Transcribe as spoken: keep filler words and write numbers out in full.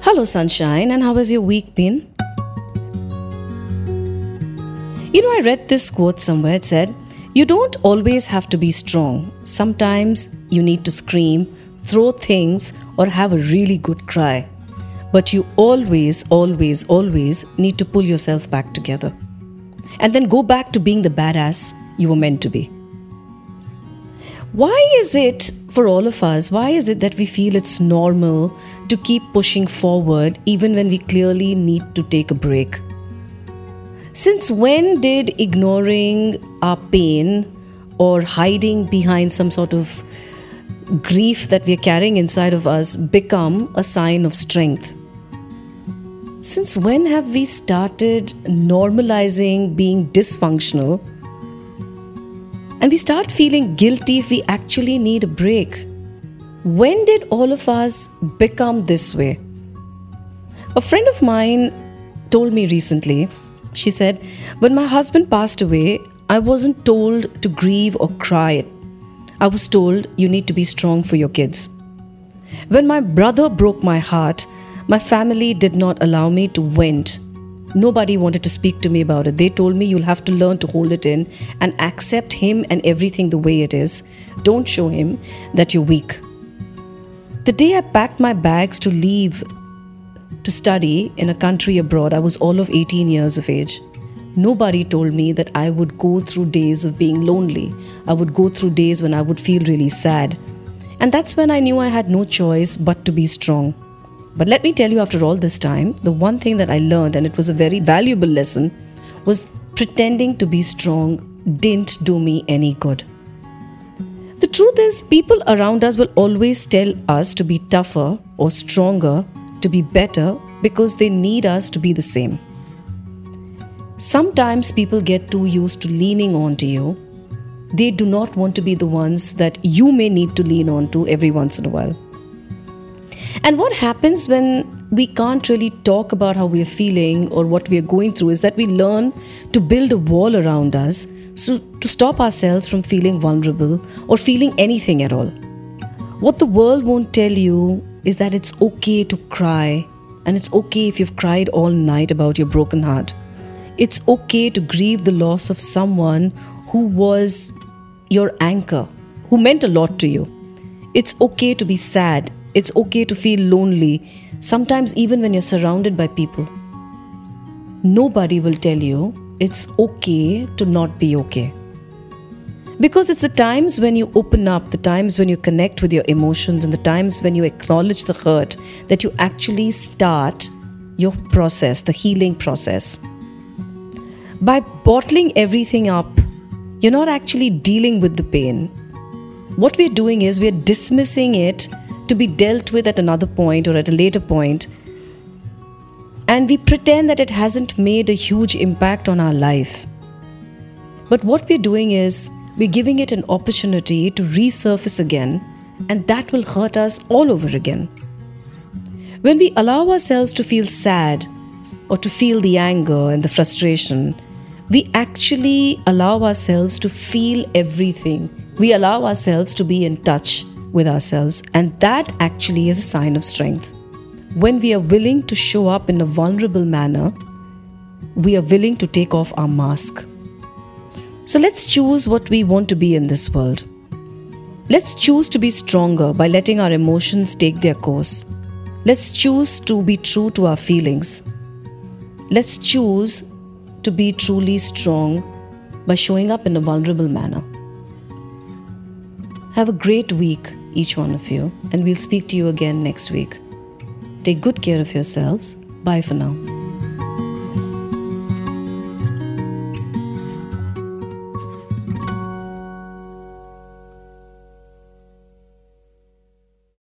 Hello, sunshine, and how has your week been? You know, I read this quote somewhere. It said, "You don't always have to be strong. Sometimes you need to scream, throw things, or have a really good cry. But you always, always, always need to pull yourself back together. And then go back to being the badass you were meant to be." Why is it, for all of us, why is it that we feel it's normal to keep pushing forward even when we clearly need to take a break? Since when did ignoring our pain or hiding behind some sort of grief that we're carrying inside of us become a sign of strength? Since when have we started normalizing being dysfunctional and we start feeling guilty if we actually need a break? When did all of us become this way? A friend of mine told me recently, she said, "When my husband passed away, I wasn't told to grieve or cry. I was told you need to be strong for your kids. When my brother broke my heart, my family did not allow me to vent. Nobody wanted to speak to me about it. They told me you'll have to learn to hold it in and accept him and everything the way it is. Don't show him that you're weak." The day I packed my bags to leave to study in a country abroad, I was all of eighteen years of age. Nobody told me that I would go through days of being lonely. I would go through days when I would feel really sad. And that's when I knew I had no choice but to be strong. But let me tell you, after all this time, the one thing that I learned, and it was a very valuable lesson, was pretending to be strong didn't do me any good. The truth is, people around us will always tell us to be tougher or stronger, to be better, because they need us to be the same. Sometimes people get too used to leaning on to you. They do not want to be the ones that you may need to lean on to every once in a while. And what happens when we can't really talk about how we are feeling or what we are going through is that we learn to build a wall around us so to stop ourselves from feeling vulnerable or feeling anything at all. What the world won't tell you is that it's okay to cry, and it's okay if you've cried all night about your broken heart. It's okay to grieve the loss of someone who was your anchor, who meant a lot to you. It's okay to be sad. It's okay to feel lonely, sometimes even when you're surrounded by people. Nobody will tell you it's okay to not be okay. Because it's the times when you open up, the times when you connect with your emotions, and the times when you acknowledge the hurt that you actually start your process, the healing process. By bottling everything up, you're not actually dealing with the pain. What we're doing is we're dismissing it to be dealt with at another point or at a later point, and we pretend that it hasn't made a huge impact on our life. But what we're doing is we're giving it an opportunity to resurface again, and that will hurt us all over again. When we allow ourselves to feel sad or to feel the anger and the frustration, we actually allow ourselves to feel everything. We allow ourselves to be in touch with ourselves, and that actually is a sign of strength. When we are willing to show up in a vulnerable manner, we are willing to take off our mask. So let's choose what we want to be in this world. Let's choose to be stronger by letting our emotions take their course. Let's choose to be true to our feelings. Let's choose to be truly strong by showing up in a vulnerable manner. Have a great week, each one of you, and we'll speak to you again next week. Take good care of yourselves. Bye for now.